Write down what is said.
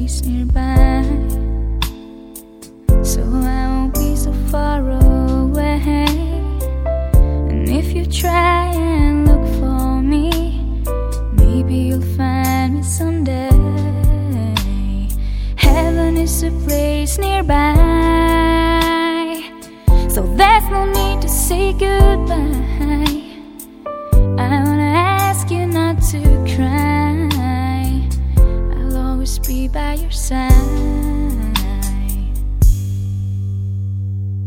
place nearby, so I won't be so far away. And if you try and look for me, maybe you'll find me someday. Heaven is a place nearby, so there's no need to say goodbye. I wanna ask you not to cry, I'll always be by your side.